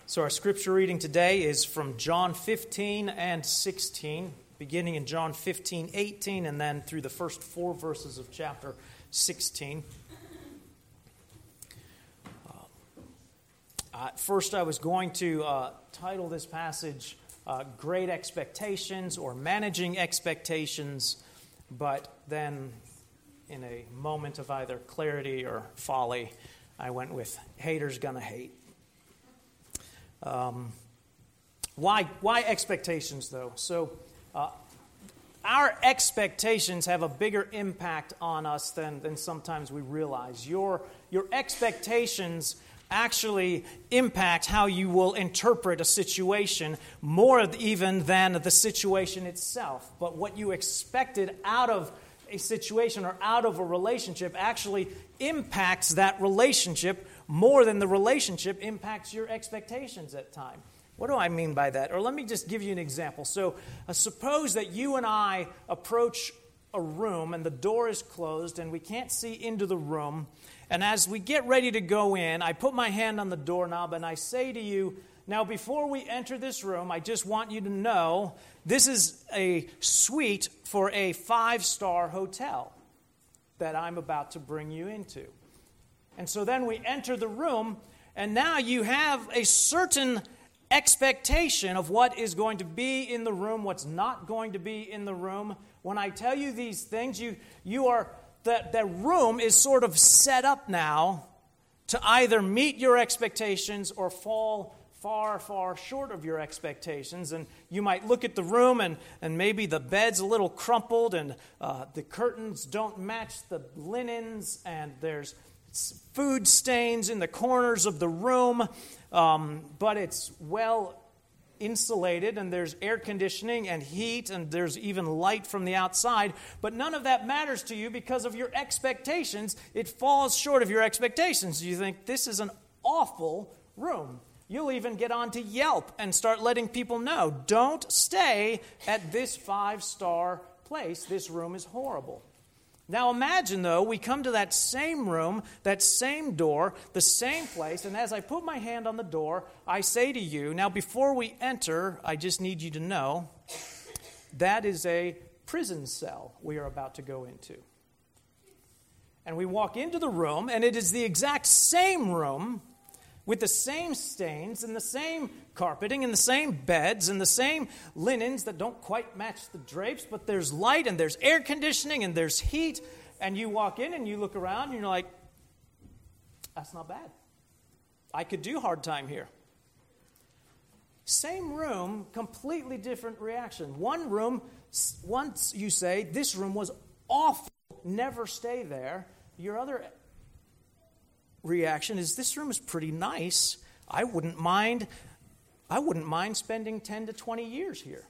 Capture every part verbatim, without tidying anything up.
So our scripture reading today is from John fifteen and sixteen, beginning in John fifteen, eighteen, and then through the first four verses of chapter sixteen. Uh, at first I was going to uh, title this passage uh, Great Expectations or Managing Expectations, but then in a moment of either clarity or folly, I went with Haters Gonna Hate. Um, why, why expectations, though? So uh, our expectations have a bigger impact on us than, than sometimes we realize. Your, your expectations actually impact how you will interpret a situation more even than the situation itself. But what you expected out of a situation or out of a relationship actually impacts that relationship more than the relationship impacts your expectations at time. What do I mean by that? Or let me just give you an example. So uh, suppose that you and I approach a room and the door is closed and we can't see into the room. And as we get ready to go in, I put my hand on the doorknob and I say to you, now before we enter this room, I just want you to know this is a suite for a five-star hotel that I'm about to bring you into. And so then we enter the room, and now you have a certain expectation of what is going to be in the room, what's not going to be in the room. When I tell you these things, you you are that the room is sort of set up now to either meet your expectations or fall far, far short of your expectations. And you might look at the room and, and maybe the bed's a little crumpled and uh, the curtains don't match the linens and there's food stains in the corners of the room, um, but it's well insulated and there's air conditioning and heat and there's even light from the outside. But none of that matters to you because of your expectations. It falls short of your expectations. You think, this is an awful room. You'll even get on to Yelp and start letting people know, don't stay at this five-star place. This room is horrible. Now imagine, though, we come to that same room, that same door, the same place, and as I put my hand on the door, I say to you, now before we enter, I just need you to know, that is a prison cell we are about to go into. And we walk into the room, and it is the exact same room with the same stains and the same carpeting and the same beds and the same linens that don't quite match the drapes, but there's light and there's air conditioning and there's heat. And you walk in and you look around and you're like, that's not bad. I could do hard time here. Same room, completely different reaction. One room, once you say, this room was awful, never stay there. Your other reaction is, this room is pretty nice. I wouldn't mind I wouldn't mind spending ten to twenty years here.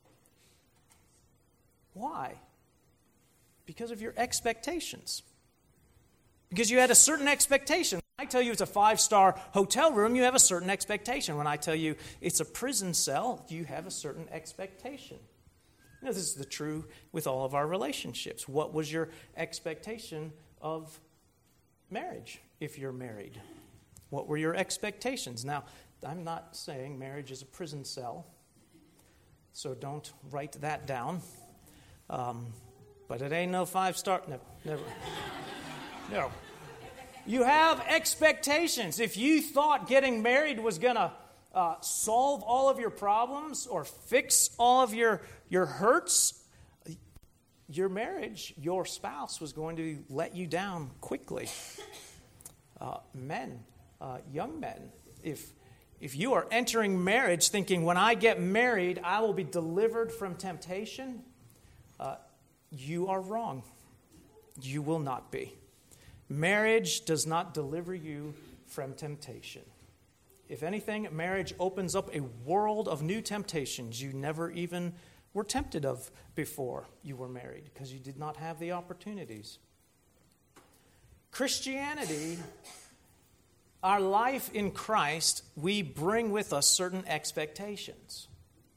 Why? Because of your expectations. Because you had a certain expectation. When I tell you it's a five-star hotel room, you have a certain expectation. When I tell you it's a prison cell, you have a certain expectation. You know, this is the true with all of our relationships. What was your expectation of marriage if you're married? What were your expectations? Now, I'm not saying marriage is a prison cell, so don't write that down. Um, but it ain't no five-star. No, never. No. You have expectations. If you thought getting married was going to uh, solve all of your problems or fix all of your, your hurts, your marriage, your spouse was going to let you down quickly. Uh, men, uh, young men, if if you are entering marriage thinking, when I get married, I will be delivered from temptation, uh, you are wrong. You will not be. Marriage does not deliver you from temptation. If anything, marriage opens up a world of new temptations you never even were tempted of before you were married because you did not have the opportunities. Christianity, our life in Christ, we bring with us certain expectations.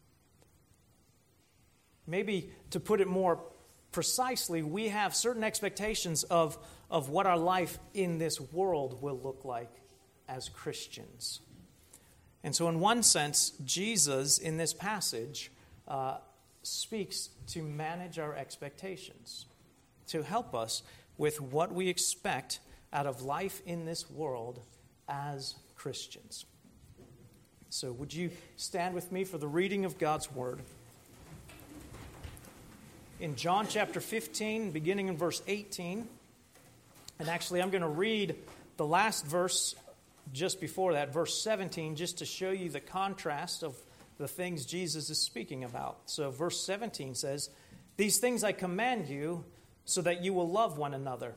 Maybe to put it more precisely, we have certain expectations of, of what our life in this world will look like as Christians. And so in one sense, Jesus in this passage uh, speaks to manage our expectations, to help us with what we expect out of life in this world as Christians. So would you stand with me for the reading of God's Word? In John chapter fifteen, beginning in verse eighteen, and actually I'm going to read the last verse just before that, verse seventeen, just to show you the contrast of the things Jesus is speaking about. So verse seventeen says, "These things I command you so that you will love one another.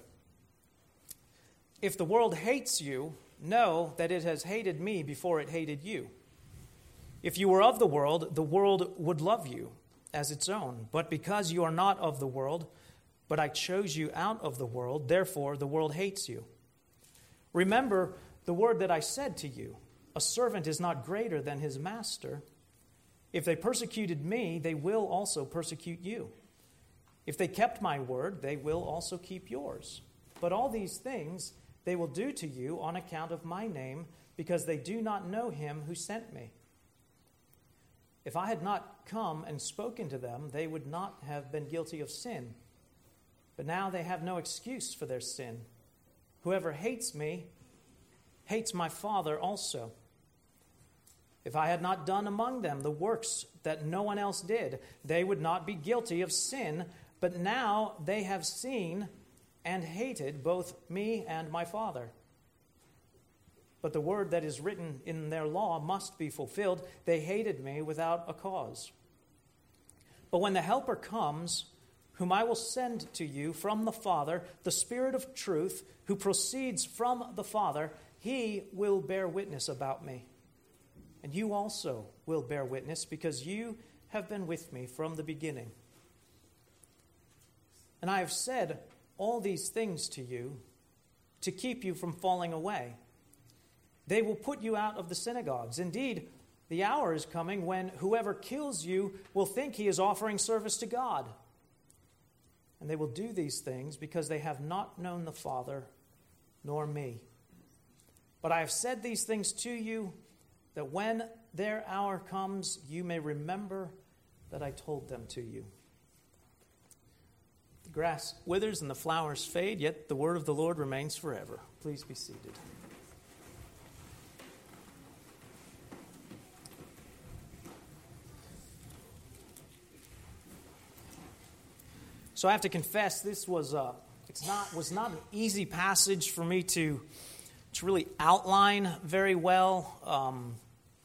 If the world hates you, know that it has hated me before it hated you. If you were of the world, the world would love you as its own. But because you are not of the world, but I chose you out of the world, therefore the world hates you. Remember the word that I said to you, a servant is not greater than his master. If they persecuted me, they will also persecute you. If they kept my word, they will also keep yours. But all these things they will do to you on account of my name, because they do not know him who sent me. If I had not come and spoken to them, they would not have been guilty of sin. But now they have no excuse for their sin. Whoever hates me hates my Father also. If I had not done among them the works that no one else did, they would not be guilty of sin. But now they have seen and hated both me and my Father. But the word that is written in their law must be fulfilled. They hated me without a cause. But when the Helper comes, whom I will send to you from the Father, the Spirit of truth, who proceeds from the Father, he will bear witness about me. And you also will bear witness, because you have been with me from the beginning. And I have said all these things to you to keep you from falling away. They will put you out of the synagogues. Indeed, the hour is coming when whoever kills you will think he is offering service to God. And they will do these things because they have not known the Father nor me. But I have said these things to you, that when their hour comes, you may remember that I told them to you. The grass withers and the flowers fade, yet the word of the Lord remains forever." Please be seated. So I have to confess, this was uh, it's not was not an easy passage for me to to really outline very well. Um,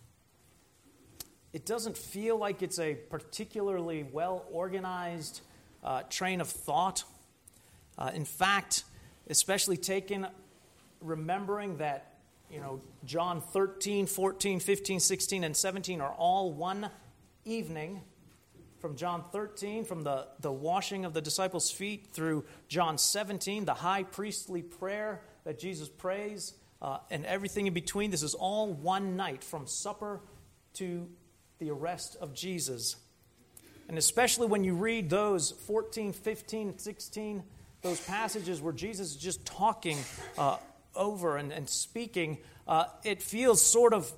it doesn't feel like it's a particularly well organized uh, train of thought. Uh, in fact, especially taken remembering that you know John thirteen, fourteen, fifteen, sixteen, and seventeen are all one evening. From John thirteen, from the, the washing of the disciples' feet, through John seventeen, the high priestly prayer that Jesus prays, uh, and everything in between. This is all one night, from supper to the arrest of Jesus. And especially when you read those fourteen, fifteen, sixteen, those passages where Jesus is just talking uh, over and, and speaking, uh, it feels sort of,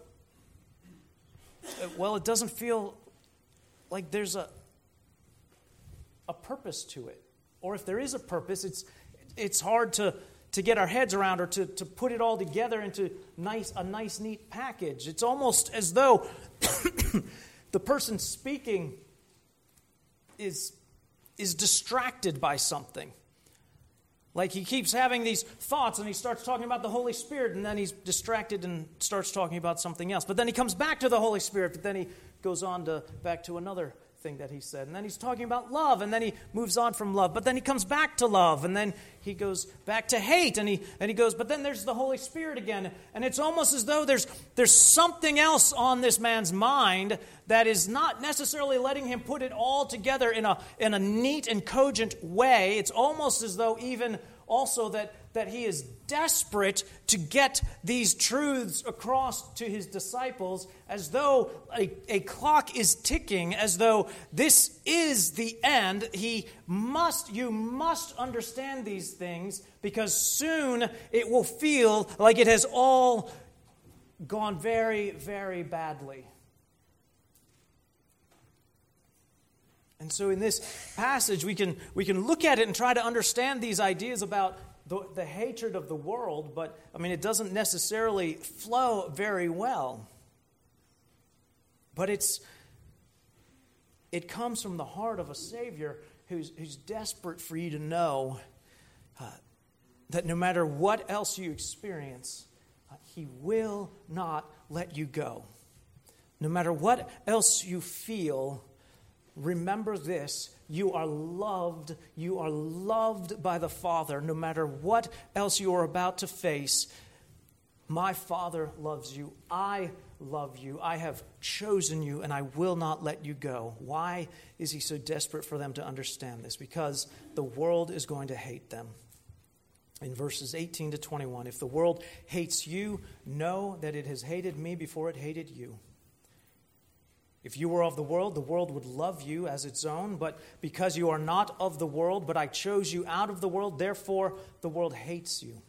well, it doesn't feel like there's a a purpose to it. Or if there is a purpose, it's it's hard to, to get our heads around, or to, to put it all together into nice a nice, neat package. It's almost as though the person speaking is, is distracted by something. Like he keeps having these thoughts and he starts talking about the Holy Spirit, and then he's distracted and starts talking about something else. But then he comes back to the Holy Spirit, but then he goes on to back to another thing that he said. And then he's talking about love, and then he moves on from love, but then he comes back to love, and then he goes back to hate, and he and he goes, but then there's the Holy Spirit again. And it's almost as though there's there's something else on this man's mind that is not necessarily letting him put it all together in a in a neat and cogent way. It's almost as though even also that that he is desperate to get these truths across to his disciples, as though a, a clock is ticking, as though this is the end. He must, you must understand these things, because soon it will feel like it has all gone very, very badly. And so in this passage, we can, we can look at it and try to understand these ideas about the, the hatred of the world, but, I mean, it doesn't necessarily flow very well. But it's it comes from the heart of a Savior who's, who's desperate for you to know uh, that no matter what else you experience, uh, He will not let you go. No matter what else you feel, remember this: you are loved. You are loved by the Father. No matter what else you are about to face, my Father loves you. I love you. I have chosen you, and I will not let you go. Why is He so desperate for them to understand this? Because the world is going to hate them. In verses eighteen to twenty-one, if the world hates you, know that it has hated me before it hated you. If you were of the world, the world would love you as its own. But because you are not of the world, but I chose you out of the world, therefore the world hates you.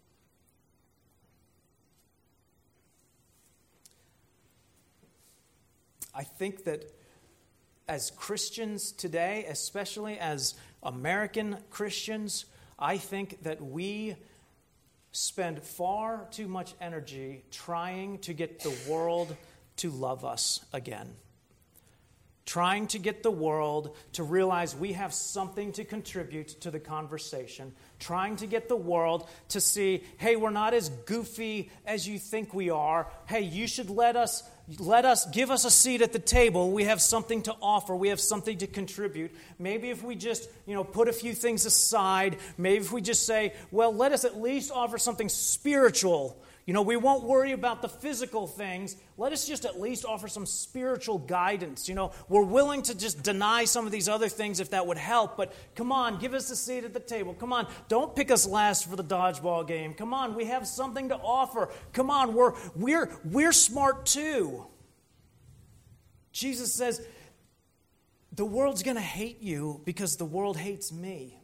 I think that as Christians today, especially as American Christians, I think that we spend far too much energy trying to get the world to love us again. Trying to get the world to realize we have something to contribute to the conversation. Trying to get the world to see, hey, we're not as goofy as you think we are. Hey, you should let us, let us, give us a seat at the table. We have something to offer. We have something to contribute. Maybe if we just, you know, put a few things aside. Maybe if we just say, well, let us at least offer something spiritual. You know, we won't worry about the physical things. Let us just at least offer some spiritual guidance. You know, we're willing to just deny some of these other things if that would help. But come on, give us a seat at the table. Come on, don't pick us last for the dodgeball game. Come on, we have something to offer. Come on, we're we're we're smart too. Jesus says, the world's going to hate you because the world hates me.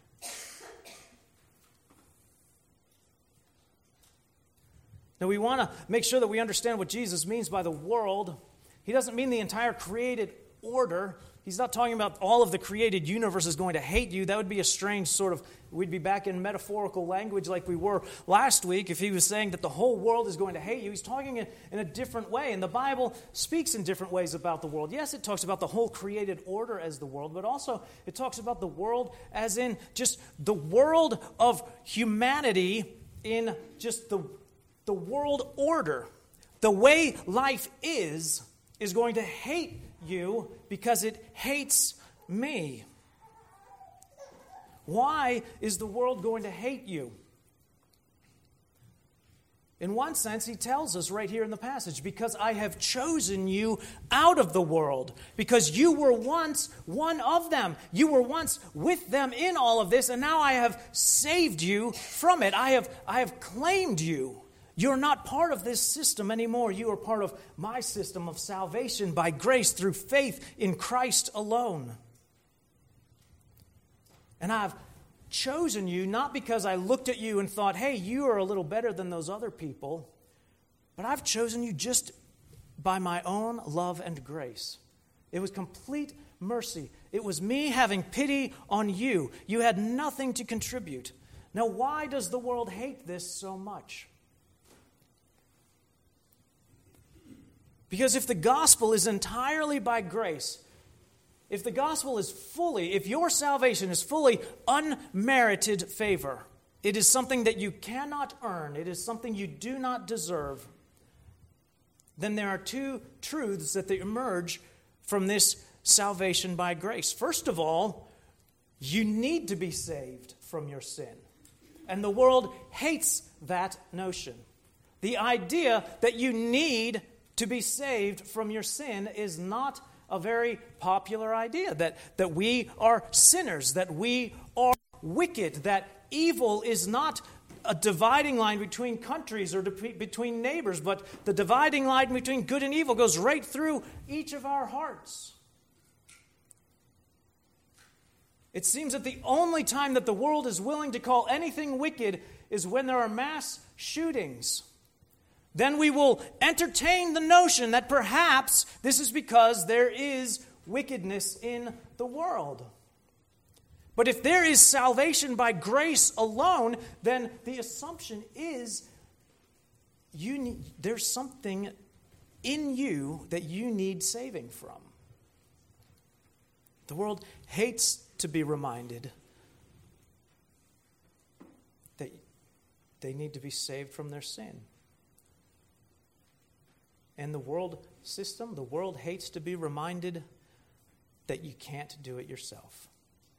Now, we want to make sure that we understand what Jesus means by the world. He doesn't mean the entire created order. He's not talking about all of the created universe is going to hate you. That would be a strange sort of, we'd be back in metaphorical language like we were last week if he was saying that the whole world is going to hate you. He's talking in, in a different way, and the Bible speaks in different ways about the world. Yes, it talks about the whole created order as the world, but also it talks about the world as in just the world of humanity in just the The world order, the way life is, is going to hate you because it hates me. Why is the world going to hate you? In one sense, he tells us right here in the passage, because I have chosen you out of the world, because you were once one of them. You were once with them in all of this, and now I have saved you from it. I have, I have claimed you. You're not part of this system anymore. You are part of my system of salvation by grace through faith in Christ alone. And I've chosen you not because I looked at you and thought, hey, you are a little better than those other people, but I've chosen you just by my own love and grace. It was complete mercy. It was me having pity on you. You had nothing to contribute. Now, why does the world hate this so much? Because if the gospel is entirely by grace, if the gospel is fully, if your salvation is fully unmerited favor, it is something that you cannot earn, it is something you do not deserve, then there are two truths that emerge from this salvation by grace. First of all, you need to be saved from your sin. And the world hates that notion. The idea that you need to be saved from your sin is not a very popular idea, that, that we are sinners, that we are wicked, that evil is not a dividing line between countries or de- between neighbors, but the dividing line between good and evil goes right through each of our hearts. It seems that the only time that the world is willing to call anything wicked is when there are mass shootings. then we will entertain the notion that perhaps this is because there is wickedness in the world. But if there is salvation by grace alone, then the assumption is you need, there's something in you that you need saving from. The world hates to be reminded that they need to be saved from their sin. And the world system, the world hates to be reminded that you can't do it yourself.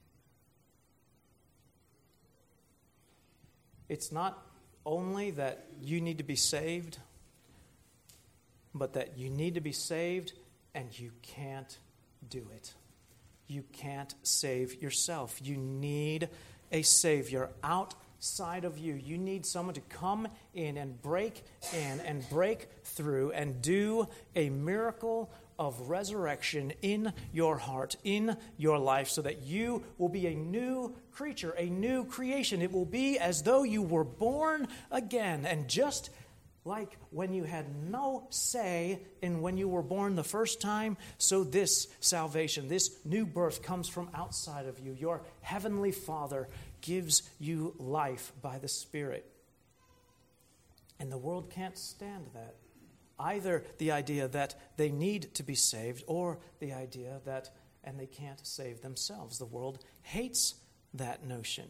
It's not only that you need to be saved, but that you need to be saved and you can't do it. You can't save yourself. You need a Savior outside of you. You need someone to come in and break in and break through and do a miracle of resurrection in your heart, in your life, so that you will be a new creature, a new creation. It will be as though you were born again. And just like when you had no say in when you were born the first time, so this salvation, this new birth comes from outside of you. Your heavenly Father gives you life by the Spirit. And the world can't stand that. Either the idea that they need to be saved or the idea that, and they can't save themselves. The world hates that notion.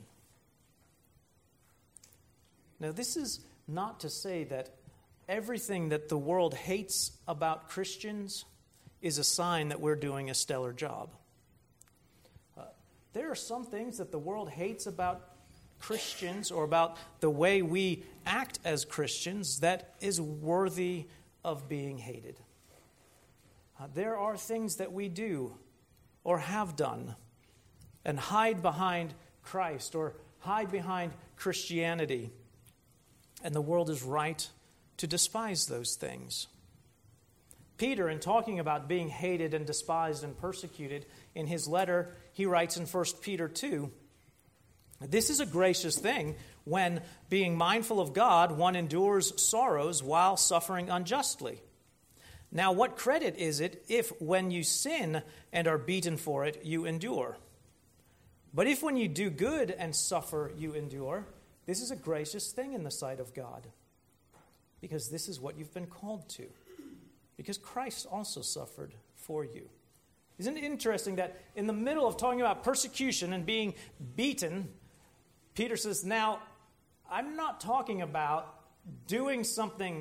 Now, this is not to say that everything that the world hates about Christians is a sign that we're doing a stellar job. Uh, there are some things that the world hates about Christians or about the way we act as Christians that is worthy of being hated. Uh, there are things that we do or have done and hide behind Christ or hide behind Christianity, and the world is right to despise those things. Peter, in talking about being hated and despised and persecuted, in his letter, he writes in First Peter two, "This is a gracious thing when, being mindful of God, one endures sorrows while suffering unjustly. Now, what credit is it if, when you sin and are beaten for it, you endure? But if when you do good and suffer, you endure, this is a gracious thing in the sight of God, because this is what you've been called to, because Christ also suffered for you." Isn't it interesting that in the middle of talking about persecution and being beaten, Peter says, now, I'm not talking about doing something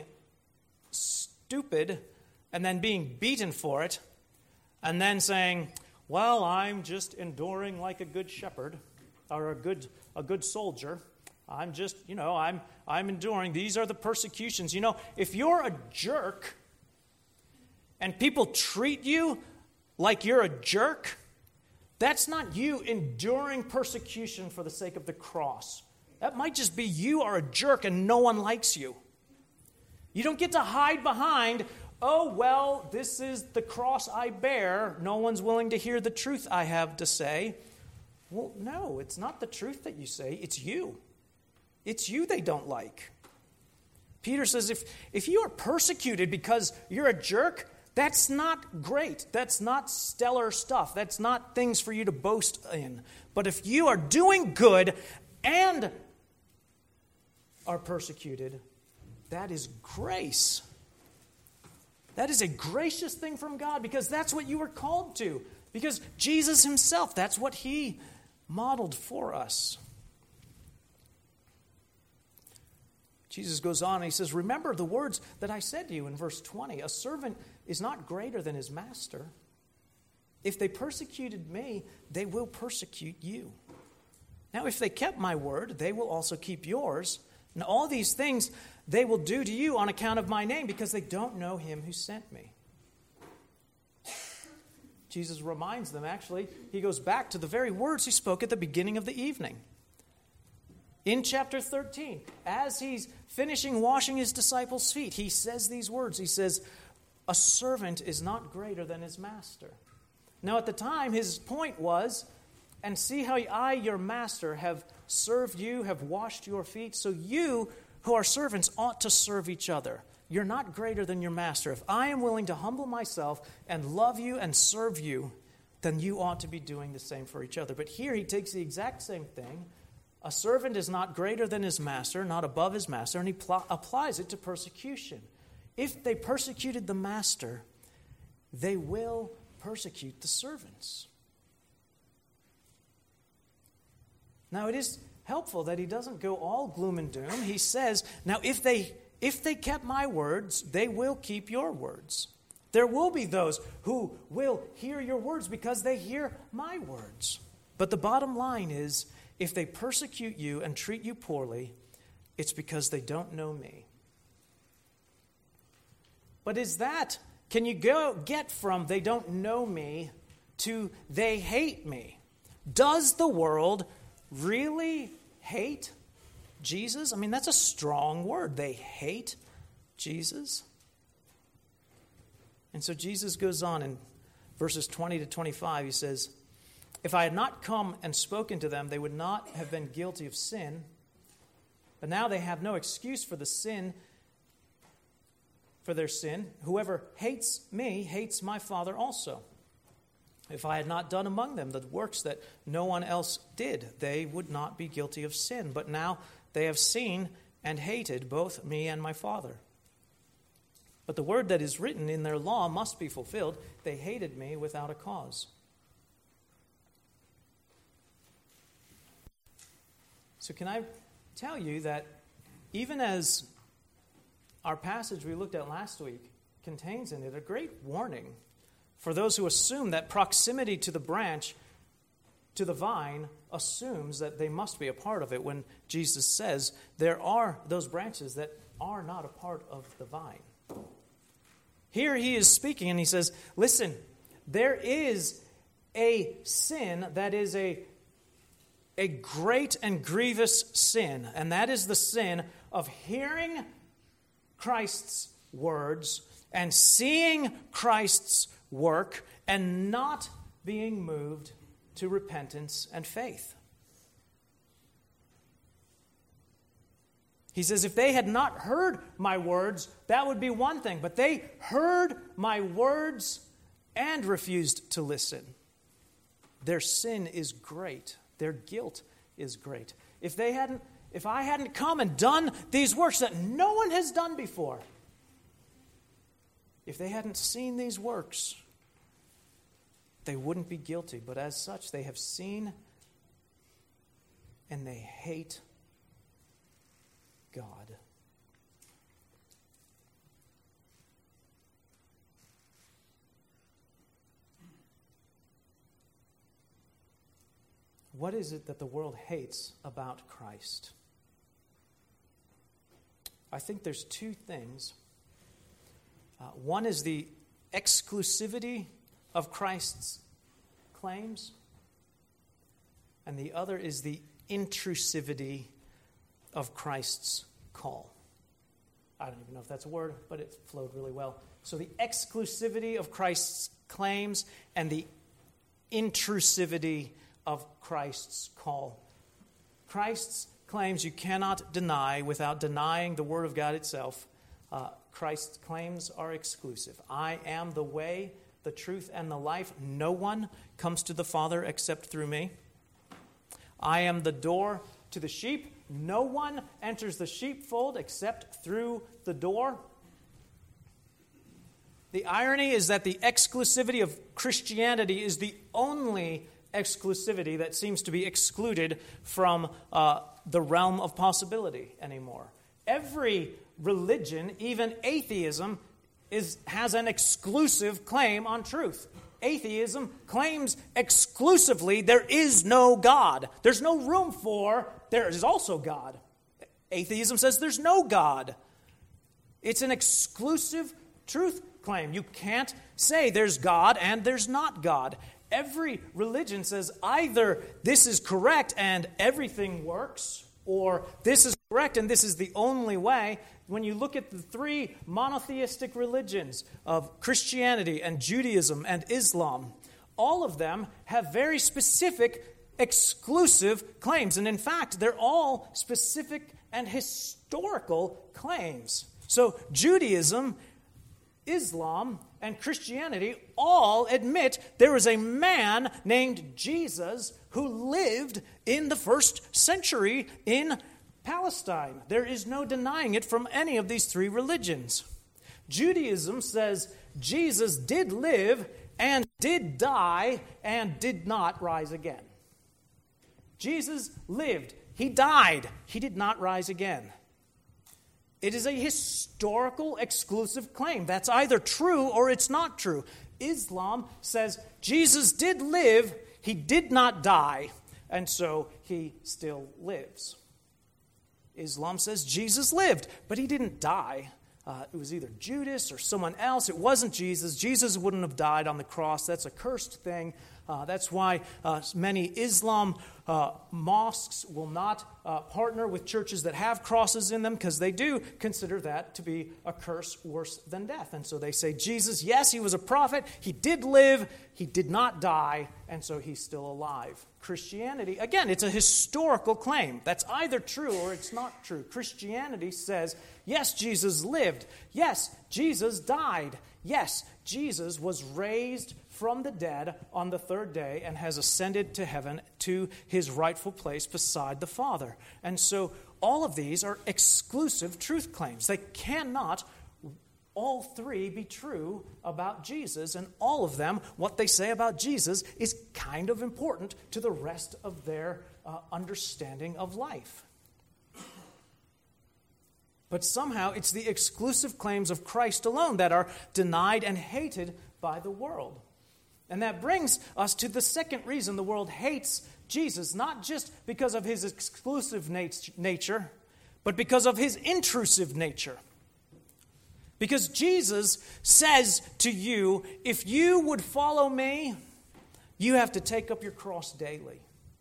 stupid and then being beaten for it and then saying, well, I'm just enduring like a good shepherd or a good a good soldier. I'm just, you know, I'm I'm enduring. These are the persecutions. You know, if you're a jerk and people treat you like you're a jerk, that's not you enduring persecution for the sake of the cross. That might just be you are a jerk and no one likes you. You don't get to hide behind, oh, well, this is the cross I bear. No one's willing to hear the truth I have to say. Well, no, it's not the truth that you say. It's you. It's you they don't like. Peter says if, if you are persecuted because you're a jerk, that's not great. That's not stellar stuff. That's not things for you to boast in. But if you are doing good and are persecuted, that is grace. That is a gracious thing from God, because that's what you were called to. Because Jesus himself, that's what he modeled for us. Jesus goes on and he says, remember the words that I said to you in verse twenty. A servant is not greater than his master. If they persecuted me, they will persecute you. Now, if they kept my word, they will also keep yours. And all these things they will do to you on account of my name, because they don't know him who sent me. Jesus reminds them, actually, he goes back to the very words he spoke at the beginning of the evening. In chapter thirteen, as he's finishing washing his disciples' feet, he says these words. He says, a servant is not greater than his master. Now, at the time, his point was, and see how I, your master, have served you, have washed your feet, so you who are servants ought to serve each other. you're not greater than your master. If I am willing to humble myself and love you and serve you, then you ought to be doing the same for each other. But here he takes the exact same thing. A servant is not greater than his master, not above his master, and he pl- applies it to persecution. If they persecuted the master, they will persecute the servants. Now, it is helpful that he doesn't go all gloom and doom. He says, now, if they if they kept my words, they will keep your words. There will be those who will hear your words because they hear my words. But the bottom line is, if they persecute you and treat you poorly, it's because they don't know me. But is that, can you go get from they don't know me to they hate me? Does the world really hate Jesus? I mean, that's a strong word. They hate Jesus. And so Jesus goes on in verses twenty to twenty-five. He says, if I had not come and spoken to them, they would not have been guilty of sin. But now they have no excuse for the sin, for their sin. Whoever hates me hates my Father also. If I had not done among them the works that no one else did, they would not be guilty of sin. But now they have seen and hated both me and my Father. But the word that is written in their law must be fulfilled. They hated me without a cause. So can I tell you that even as our passage we looked at last week contains in it a great warning for those who assume that proximity to the branch, to the vine, assumes that they must be a part of it, when Jesus says there are those branches that are not a part of the vine. Here he is speaking and he says, listen, there is a sin that is a, a great and grievous sin, and that is the sin of hearing Christ's words and seeing Christ's work and not being moved to repentance and faith. He says, if they had not heard my words, that would be one thing. But they heard my words and refused to listen. Their sin is great. Their guilt is great. If they hadn't, if I hadn't come and done these works that no one has done before, if they hadn't seen these works, they wouldn't be guilty. But as such, they have seen and they hate God. What is it that the world hates about Christ? I think there's two things. Uh, one is the exclusivity of Christ's claims, and the other is the intrusivity of Christ's call. I don't even know if that's a word, but it flowed really well. So the exclusivity of Christ's claims and the intrusivity of Christ's call. Christ's claims you cannot deny without denying the Word of God itself. Uh, Christ's claims are exclusive. I am the way, the truth, and the life. No one comes to the Father except through me. I am the door to the sheep. No one enters the sheepfold except through the door. The irony is that the exclusivity of Christianity is the only exclusivity that seems to be excluded from uh, the realm of possibility anymore. Every religion, even atheism, is has an exclusive claim on truth. Atheism claims exclusively there is no God. There's no room for there is also God. Atheism says there's no God. It's an exclusive truth claim. You can't say there's God and there's not God. Every religion says either this is correct and everything works, or this is correct and this is the only way. When you look at the three monotheistic religions of Christianity and Judaism and Islam, all of them have very specific, exclusive claims. And in fact, they're all specific and historical claims. So Judaism, Islam, and Christianity all admit there is a man named Jesus who lived in the first century in Palestine. There is no denying it from any of these three religions. Judaism says Jesus did live and did die and did not rise again. Jesus lived. He died. He did not rise again. It is a historical exclusive claim. That's either true or it's not true. Islam says Jesus did live, he did not die, and so he still lives. Islam says Jesus lived, but he didn't die. Uh, it was either Judas or someone else. It wasn't Jesus. Jesus wouldn't have died on the cross. That's a cursed thing. Uh, that's why uh, many Islam uh, mosques will not uh, partner with churches that have crosses in them, because they do consider that to be a curse worse than death. And so they say, Jesus, yes, he was a prophet. He did live. He did not die. And so he's still alive. Christianity, again, it's a historical claim. That's either true or it's not true. Christianity says, yes, Jesus lived. Yes, Jesus died. Yes, Jesus was raised from the dead on the third day and has ascended to heaven to his rightful place beside the Father. And so all of these are exclusive truth claims. They cannot all three be true about Jesus, and all of them, what they say about Jesus, is kind of important to the rest of their uh, understanding of life. But somehow it's the exclusive claims of Christ alone that are denied and hated by the world. And that brings us to the second reason the world hates Jesus, not just because of his exclusive nat- nature, but because of his intrusive nature. Because Jesus says to you, if you would follow me, you have to take up your cross daily.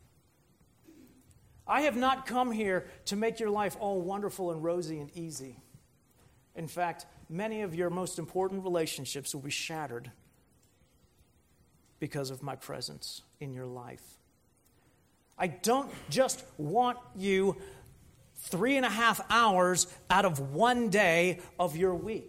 I have not come here to make your life all wonderful and rosy and easy. In fact, many of your most important relationships will be shattered because of my presence in your life. I don't just want you three and a half hours out of one day of your week.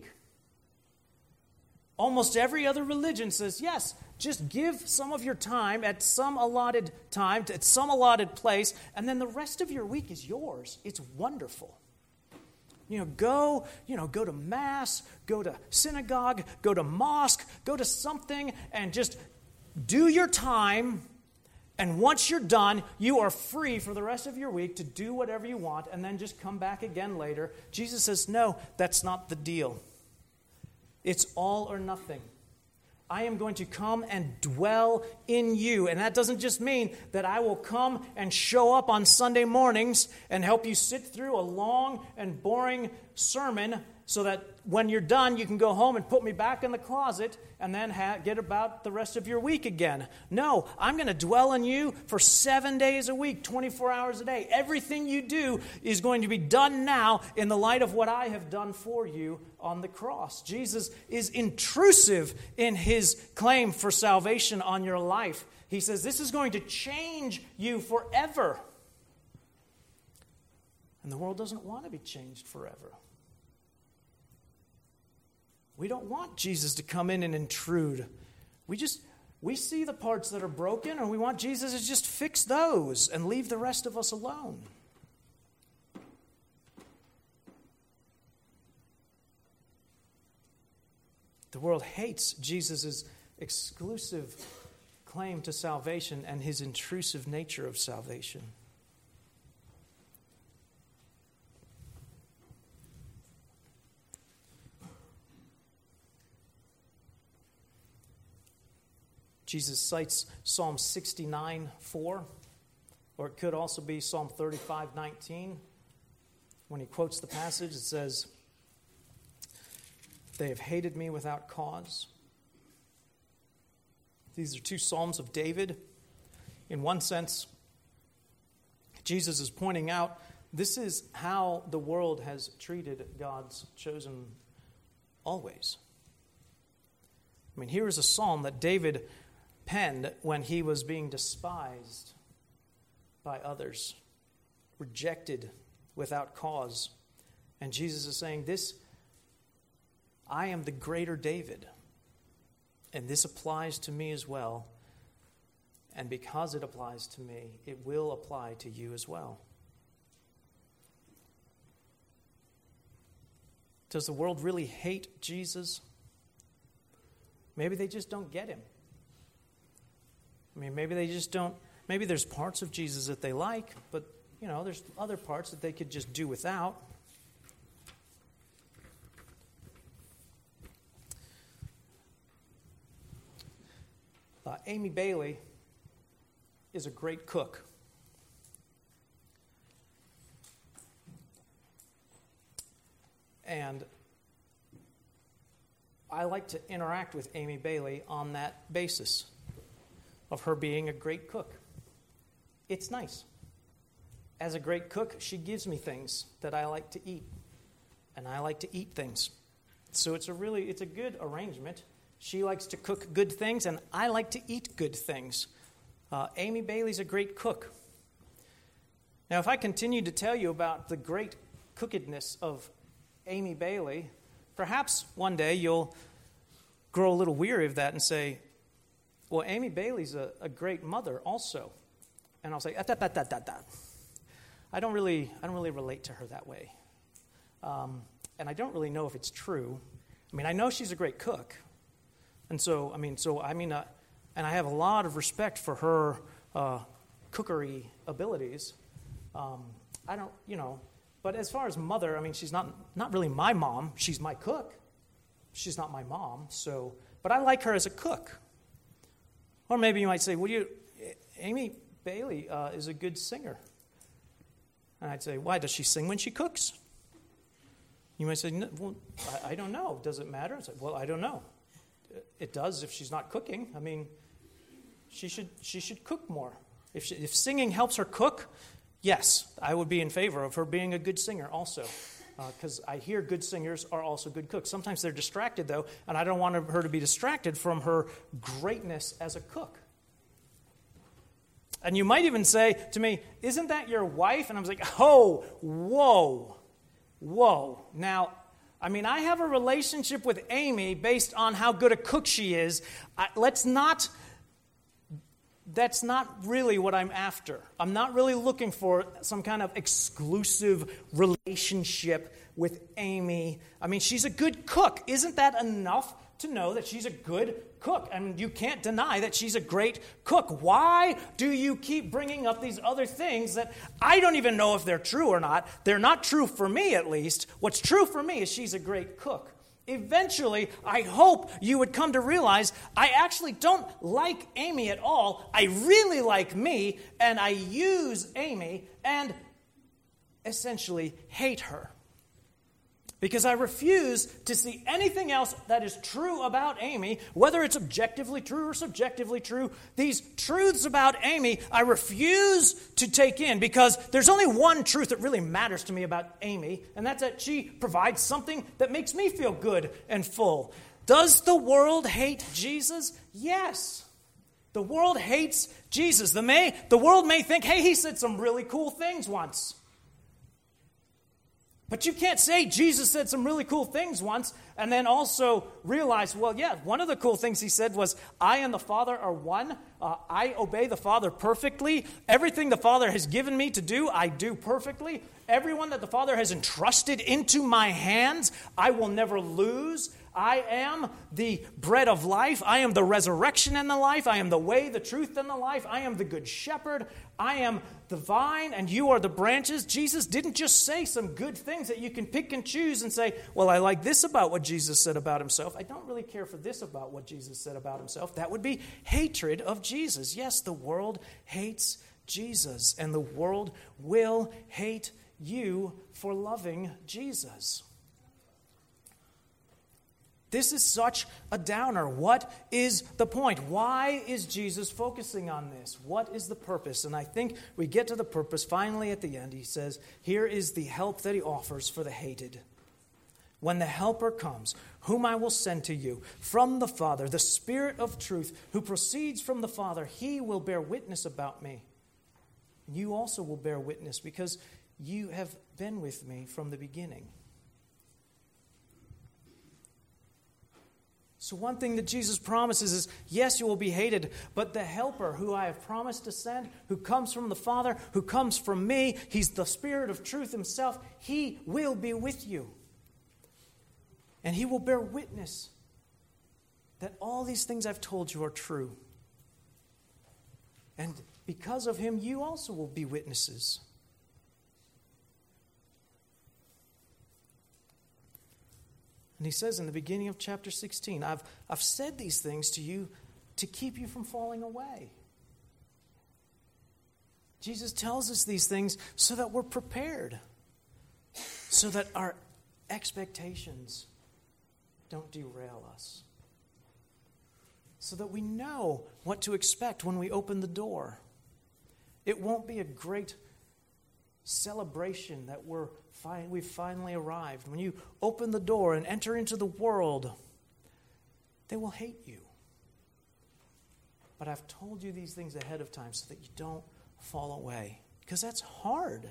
Almost every other religion says, yes, just give some of your time at some allotted time, at some allotted place, and then the rest of your week is yours. It's wonderful. You know, go, you know, go to mass, go to synagogue, go to mosque, go to something, and just do your time. And once you're done, you are free for the rest of your week to do whatever you want and then just come back again later. Jesus says, no, that's not the deal. It's all or nothing. I am going to come and dwell in you. And that doesn't just mean that I will come and show up on Sunday mornings and help you sit through a long and boring sermon so that when you're done, you can go home and put me back in the closet and then ha- get about the rest of your week again. No, I'm going to dwell in you for seven days a week, twenty-four hours a day. Everything you do is going to be done now in the light of what I have done for you on the cross. Jesus is intrusive in his claim for salvation on your life. He says this is going to change you forever. And the world doesn't want to be changed forever. We don't want Jesus to come in and intrude. We just, we see the parts that are broken, and we want Jesus to just fix those and leave the rest of us alone. The world hates Jesus' exclusive claim to salvation and his intrusive nature of salvation. Jesus cites Psalm sixty-nine four, or it could also be Psalm thirty-five nineteen. When he quotes the passage, it says, "They have hated me without cause." These are two Psalms of David. In one sense, Jesus is pointing out this is how the world has treated God's chosen always. I mean, here is a psalm that David penned when he was being despised by others, rejected without cause. And Jesus is saying, this, I am the greater David. And this applies to me as well. And because it applies to me, it will apply to you as well. Does the world really hate Jesus? Maybe they just don't get him. I mean, maybe they just don't, maybe there's parts of Jesus that they like, but, you know, there's other parts that they could just do without. Uh, Amy Bailey is a great cook. And I like to interact with Amy Bailey on that basis of her being a great cook. It's nice. As a great cook, she gives me things that I like to eat, and I like to eat things. So it's a really, it's a good arrangement. She likes to cook good things, and I like to eat good things. Uh, Amy Bailey's a great cook. Now, if I continue to tell you about the great cookedness of Amy Bailey, perhaps one day you'll grow a little weary of that and say, well, Amy Bailey's a, a great mother also. And I'll say, ah, da, da, da, da, da. I don't really, I don't really relate to her that way. Um, and I don't really know if it's true. I mean, I know she's a great cook. And so, I mean, so, I mean, uh, and I have a lot of respect for her uh, cookery abilities. Um, I don't, you know, but as far as mother, I mean, she's not, not really my mom. She's my cook. She's not my mom, so, but I like her as a cook. Or maybe you might say, well, you, Amy Bailey uh, is a good singer. And I'd say, why, does she sing when she cooks? You might say, no, well, I, I don't know. Does it matter? It's like, well, I don't know. It does if she's not cooking. I mean, she should she should cook more. If she, if singing helps her cook, yes, I would be in favor of her being a good singer also. Because uh, I hear good singers are also good cooks. Sometimes they're distracted, though, and I don't want her to be distracted from her greatness as a cook. And you might even say to me, isn't that your wife? And I was like, oh, whoa, whoa. Now, I mean, I have a relationship with Amy based on how good a cook she is. I, let's not, that's not really what I'm after. I'm not really looking for some kind of exclusive relationship with Amy. I mean, she's a good cook. Isn't that enough to know that she's a good cook? I mean, you can't deny that she's a great cook. Why do you keep bringing up these other things that I don't even know if they're true or not? They're not true for me, at least. What's true for me is she's a great cook. Eventually, I hope you would come to realize I actually don't like Amy at all. I really like me, and I use Amy and essentially hate her. Because I refuse to see anything else that is true about Amy, whether it's objectively true or subjectively true. These truths about Amy, I refuse to take in because there's only one truth that really matters to me about Amy, and that's that she provides something that makes me feel good and full. Does the world hate Jesus? Yes. The world hates Jesus. The, may, the world may think, hey, he said some really cool things once. But you can't say Jesus said some really cool things once and then also realize, well, yeah, one of the cool things he said was, I and the Father are one. Uh, I obey the Father perfectly. Everything the Father has given me to do, I do perfectly. Everyone that the Father has entrusted into my hands, I will never lose. I am the bread of life. I am the resurrection and the life. I am the way, the truth, and the life. I am the good shepherd. I am the vine, and you are the branches. Jesus didn't just say some good things that you can pick and choose and say, well, I like this about what Jesus said about himself. I don't really care for this about what Jesus said about himself. That would be hatred of Jesus. Yes, the world hates Jesus, and the world will hate you for loving Jesus. This is such a downer. What is the point? Why is Jesus focusing on this? What is the purpose? And I think we get to the purpose finally at the end. He says, here is the help that he offers for the hated. When the helper comes, whom I will send to you from the Father, the Spirit of truth, who proceeds from the Father, he will bear witness about me. You also will bear witness because you have been with me from the beginning. So one thing that Jesus promises is, yes, you will be hated, but the Helper who I have promised to send, who comes from the Father, who comes from me, he's the Spirit of truth himself, he will be with you. And he will bear witness that all these things I've told you are true. And because of him, you also will be witnesses. And he says in the beginning of chapter sixteen, I've, I've said these things to you to keep you from falling away. Jesus tells us these things so that we're prepared, so that our expectations don't derail us, so that we know what to expect when we open the door. It won't be a great celebration that we're fi- we've finally arrived. When you open the door and enter into the world, they will hate you. But I've told you these things ahead of time so that you don't fall away, because that's hard.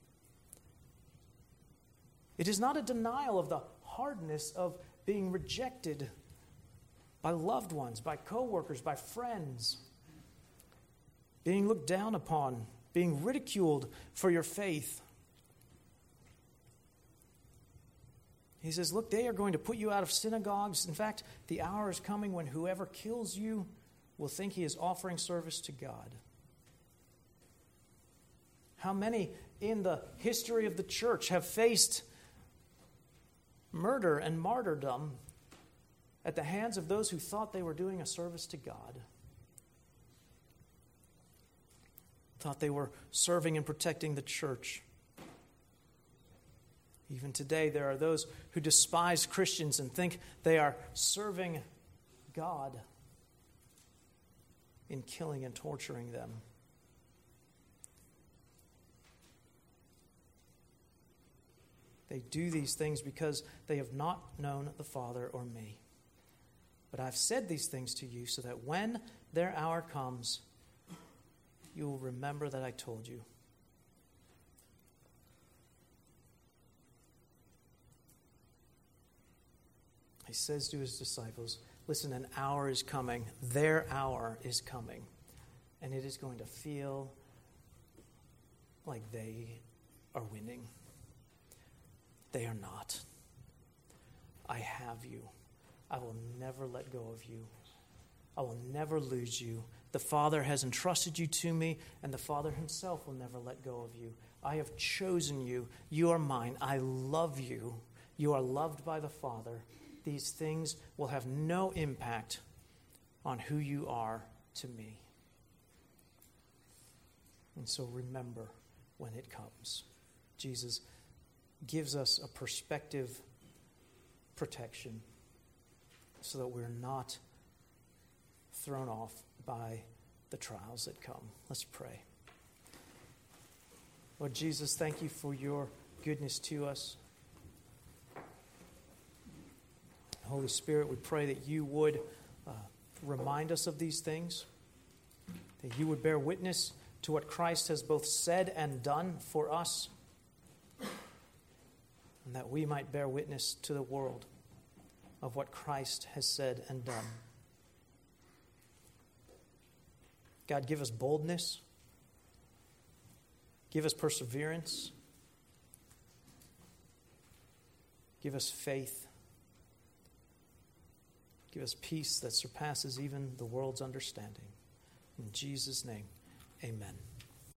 It is not a denial of the hardness of being rejected by loved ones, by coworkers, by friends, being looked down upon, being ridiculed for your faith. He says, look, they are going to put you out of synagogues. In fact, the hour is coming when whoever kills you will think he is offering service to God. How many in the history of the church have faced murder and martyrdom at the hands of those who thought they were doing a service to God? Thought they were serving and protecting the church. Even today, there are those who despise Christians and think they are serving God in killing and torturing them. They do these things because they have not known the Father or me. But I've said these things to you so that when their hour comes, you will remember that I told you. He says to his disciples, listen, an hour is coming. Their hour is coming. And it is going to feel like they are winning. They are not. I have you. I will never let go of you. I will never lose you. The Father has entrusted you to me, and the Father himself will never let go of you. I have chosen you. You are mine. I love you. You are loved by the Father. These things will have no impact on who you are to me. And so remember when it comes. Jesus gives us a perspective protection so that we're not thrown off by the trials that come. Let's pray. Lord Jesus, thank you for your goodness to us. Holy Spirit, we pray that you would uh, remind us of these things, that you would bear witness to what Christ has both said and done for us, and that we might bear witness to the world of what Christ has said and done. God, give us boldness. Give us perseverance. Give us faith. Give us peace that surpasses even the world's understanding. In Jesus' name, amen.